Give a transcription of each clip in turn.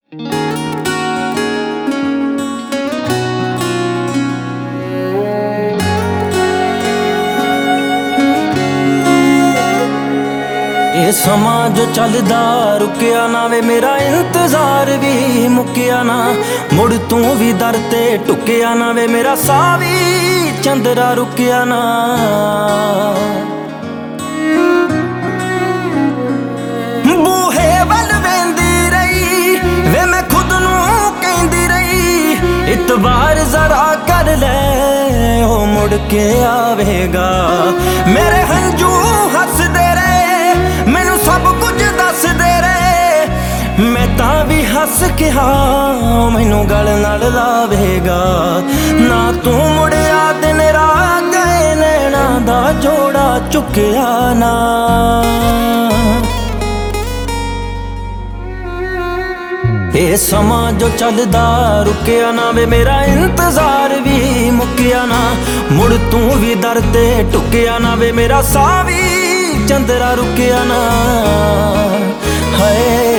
ਇਹ ਸਮਾਂ ਜੋ ਚੱਲਦਾ ਰੁਕਿਆ ਨਾ ਵੇ, ਮੇਰਾ ਇੰਤਜ਼ਾਰ ਵੀ ਮੁੱਕਿਆ ਨਾ। ਮੁੜ ਤੂੰ ਵੀ ਦਰ ਤੇ ਢੁੱਕਿਆ ਨਾ ਵੇ, ਮੇਰਾ ਸਾਹ ਵੀ ਚੰਦਰਾ ਰੁਕਿਆ ਨਾ। ਬੂਹੇ ਵੱਲ ਵੇਂਦੀ ਰਹੀ ਵੇ, ਮੈਂ ਖੁਦ ਨੂੰ ਕਹਿੰਦੀ ਰਹੀ, ਇਤਬਾਰ ਜ਼ਰਾ ਕਰ ਲੈ ਉਹ ਮੁੜ ਕੇ ਆਵੇਗਾ। ਮੇਰੇ ਹੰਝੂ ਹੱਸਦੇ ਰਹੇ, ਮੈਨੂੰ ਸਭ ਕੁਝ ਦੱਸਦੇ ਰਹੇ, ਮੈਂ ਤਾਂ ਵੀ ਹੱਸ ਕਿਹਾ ਮੈਨੂੰ ਗਲ ਨਾਲ ਲਾਵੇਗਾ। ਨਾ ਤੂੰ ਮੁੜਿਆ ਦਿਨ ਰਾਤ ਗਏ, ਨੈਣਾ ਦਾ ਜੋੜਾ ਚੁੱਕਿਆ ਨਾ। ਇਹ ਸਮਾਂ ਜੋ ਚੱਲਦਾ ਰੁਕਿਆ ਨਾ ਵੇ, ਮੇਰਾ ਇੰਤਜ਼ਾਰ ਵੀ ਮੁੱਕਿਆ ਨਾ। ਮੁੜ ਤੂੰ ਵੀ ਦਰ ਤੇ ਢੁੱਕਿਆ ਨਾ ਵੇ, ਮੇਰਾ ਸਾਹ ਵੀ ਚੰਦਰਾ ਰੁਕਿਆ ਨਾ। ਹਾਏ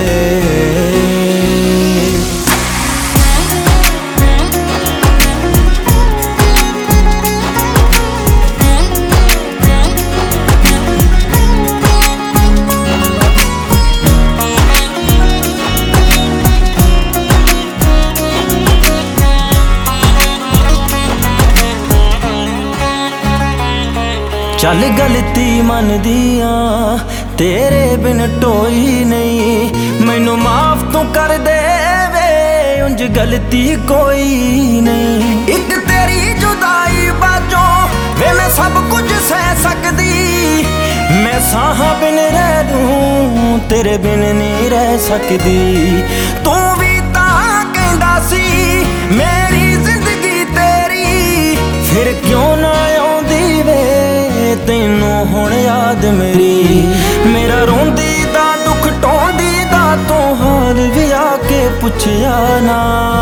ਚੱਲ ਗਲਤੀ ਮੰਨਦੀ ਆਂ, ਤੇਰੇ ਬਿਨ ਢੋਈ ਨਹੀਂ। ਮੈਨੂੰ ਮਾਫ ਤੂੰ ਕਰ ਦੇ ਵੇ, ਉਂਝ ਗਲਤੀ ਕੋਈ ਨਹੀਂ। ਇੱਕ ਤੇਰੀ ਜੁਦਾਈ ਬਾਝੋਂ ਵੇ ਮੈਂ ਸਭ ਕੁਝ ਸਹਿ ਸਕਦੀ। ਮੈਂ ਸਾਹਾਂ ਬਿਨ ਰਹਿ ਲੂੰ, ਤੇਰੇ ਬਿਨ ਨਹੀਂ ਰਹਿ ਸਕਦੀ। ਤੂੰ ਵੀ ਤਾਂ ਕਹਿੰਦਾ ਸੀ ਮੇਰੀ ਜ਼ਿੰਦਗੀ ਤੇਰੀ, ਫਿਰ ਕਿਉਂ ਨਾ ਆਉਂਦੀ ਵੇ ਤੈਨੂੰ ਹੁਣ ਯਾਦ ਮੇਰੀ। ਮੇਰਾ ਰੋਂਦੀ ਦਾ ਦੁੱਖ ਢੋਂਦੀ ਦਾ ਤੂੰ ਹਾਲ ਵੀ ਆ ਕੇ ਪੁੱਛਿਆ ਨਾ।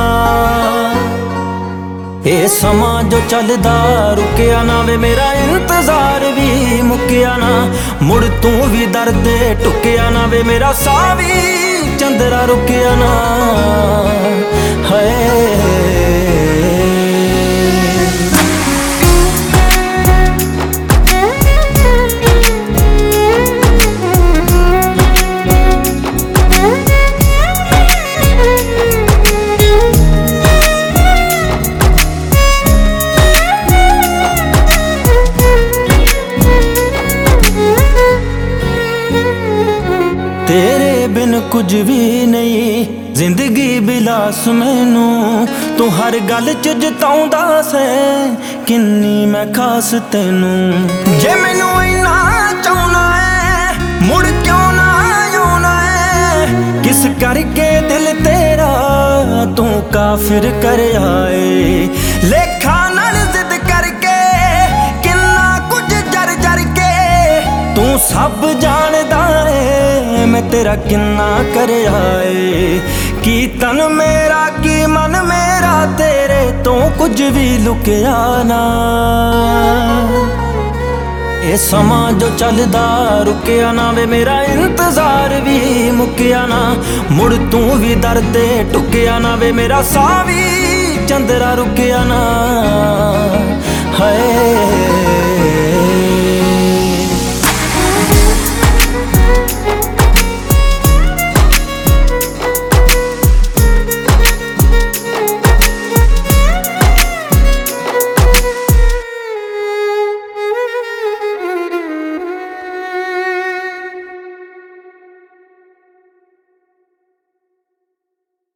ਇਹ ਸਮਾਂ ਜੋ ਚੱਲਦਾ ਰੁਕਿਆ ਨਾ ਵੇ, ਮੇਰਾ ਇੰਤਜ਼ਾਰ ਵੀ ਮੁੱਕਿਆ ਨਾ। ਮੁੜ ਤੂੰ ਵੀ ਦਰ ਤੇ ਢੁੱਕਿਆ ਨਾ ਵੇ, ਮੇਰਾ ਸਾਹ ਵੀ ਚੰਦਰਾ ਰੁਕਿਆ ਨਾ। ਹਾਏ ਤੇਰੇ ਬਿਨ ਕੁਝ ਵੀ ਨਹੀਂ, ਜ਼ਿੰਦਗੀ ਬਿਲਾਸ ਮੈਨੂੰ। ਤੂੰ ਹਰ ਗੱਲ ਚ ਜਤਾਉਂਦਾ ਸੈਂ ਕਿੰਨੀ ਮੈਂ ਖਾਸ ਤੈਨੂੰ। ਜੇ ਮੈਨੂੰ ਇੰਨਾ ਚਾਹੁੰਦਾ ਏ ਮੁੜ ਕਿਉਂ ਨਾ ਆਉਣਾ ਏ, ਕਿਸ ਕਰਕੇ ਦਿਲ ਤੇਰਾ ਤੂੰ ਕਾਫਿਰ ਕਰ ਆਏ। ਲੇਖਾ ਨਾਲ ਜ਼ਿੱਦ ਕਰਕੇ ਕਿੰਨਾ ਕੁਝ ਜਰ ਜਰ ਕੇ, ਤੂੰ ਸਭ ਜਾਣਦਾ ਏ ਮੈਂ ਤੇਰਾ ਕਿੰਨਾ ਕਰਿਆ ਏ। ਕੀ ਤਨ ਮੇਰਾ ਕੀ ਮਨ ਮੇਰਾ ਤੇਰੇ ਤੋਂ ਕੁਝ ਵੀ ਲੁਕਿਆ ਨਾ। ਇਹ ਸਮਾਂ ਜੋ ਚੱਲਦਾ ਰੁਕਿਆ ਨਾ ਵੇ, ਮੇਰਾ ਇੰਤਜ਼ਾਰ ਵੀ ਮੁੱਕਿਆ ਨਾ। ਮੁੜ ਤੂੰ ਵੀ ਦਰ ਤੇ ਢੁੱਕਿਆ ਨਾ ਵੇ, ਮੇਰਾ ਸਾਹ ਵੀ ਚੰਦਰਾ ਰੁਕਿਆ ਨਾ। ਹਾਏ